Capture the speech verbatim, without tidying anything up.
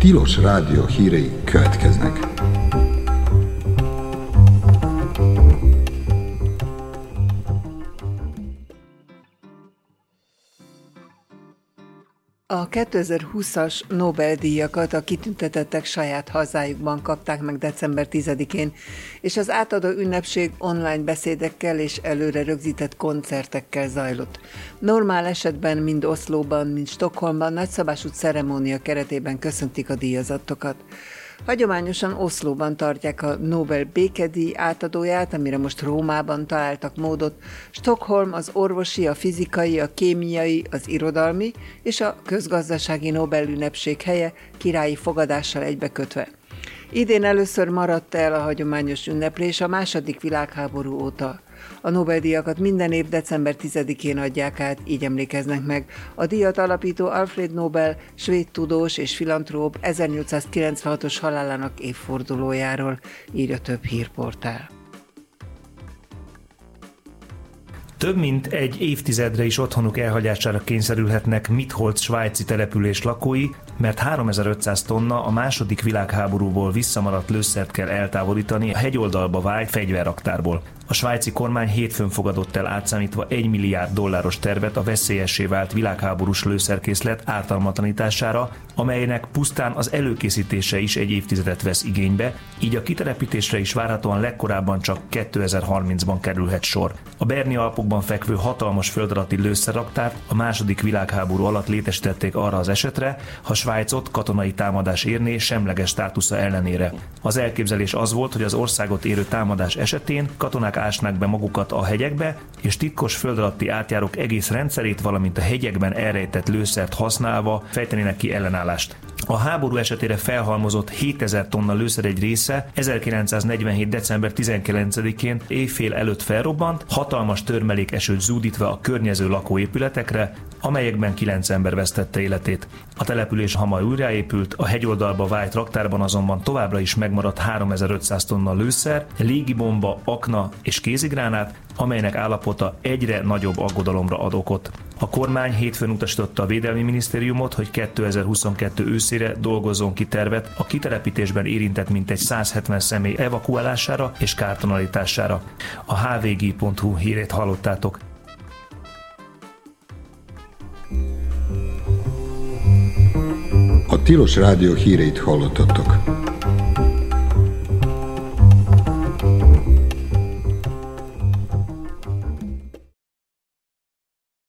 Tilos Rádió hírei következnek. A kétezer-húszas Nobel-díjakat a kitüntetettek saját hazájukban kapták meg december tizedikén, és az átadó ünnepség online beszédekkel és előre rögzített koncertekkel zajlott. Normál esetben mind Oszlóban, mind Stockholmban nagyszabású ceremónia keretében köszöntik a díjazottokat. Hagyományosan Oszlóban tartják a Nobel békedíj átadóját, amire most Rómában találtak módot. Stockholm az orvosi, a fizikai, a kémiai, az irodalmi és a közgazdasági Nobel-ünnepség helye, királyi fogadással egybekötve. Idén először maradt el a hagyományos ünneplés a második világháború óta. A Nobel-díjakat minden év december tizedikén adják át, így emlékeznek meg. A díjat alapító Alfred Nobel, svéd tudós és filantróp ezernyolcszázkilencvenhatos halálának évfordulójáról, írja több hírportál. Több mint egy évtizedre is otthonuk elhagyására kényszerülhetnek Mitholz svájci település lakói, mert háromezer-ötszáz tonna a második világháborúból visszamaradt lőszert kell eltávolítani a hegyoldalba vájt fegyverraktárból. A svájci kormány hétfőn fogadott el átszámítva egy milliárd dolláros tervet a veszélyessé vált világháborús lőszerkészlet ártalmatlanítására, amelynek pusztán az előkészítése is egy évtizedet vesz igénybe, így a kitelepítésre is várhatóan legkorábban csak kétezer-harmincban kerülhet sor. A Berni-Alpokban fekvő hatalmas földalatti lőszerraktárt a második világháború alatt létesítették arra az esetre, ha Svájcot katonai támadás érné semleges státusza ellenére. Az elképzelés az volt, hogy az országot érő támadás esetén katonák ásnák be magukat a hegyekbe, és titkos földalatti átjárók egész rendszerét, valamint a hegyekben elrejtett lőszert használva fejtenének ki ellenállást. A háború esetére felhalmozott hétezer tonna lőszer egy része ezerkilencszáznegyvenhét. december tizenkilencedikén éjfél előtt felrobbant, hatalmas törmelékesőt zúdítva a környező lakóépületekre, amelyekben kilenc ember vesztette életét. A település hamar újraépült, a hegyoldalba vájt raktárban azonban továbbra is megmaradt háromezer-ötszáz tonna lőszer, légibomba, akna és kézigránát, amelynek állapota egyre nagyobb aggodalomra ad okot. A kormány hétfőn utasította a Védelmi Minisztériumot, hogy kétezer-huszonkettő őszére dolgozzon ki tervet a kitelepítésben érintett mintegy száz hetven személy evakuálására és kártalanítására. A há vé gé pont hú hírét hallottátok. A Tilos Rádió híreit hallottatok.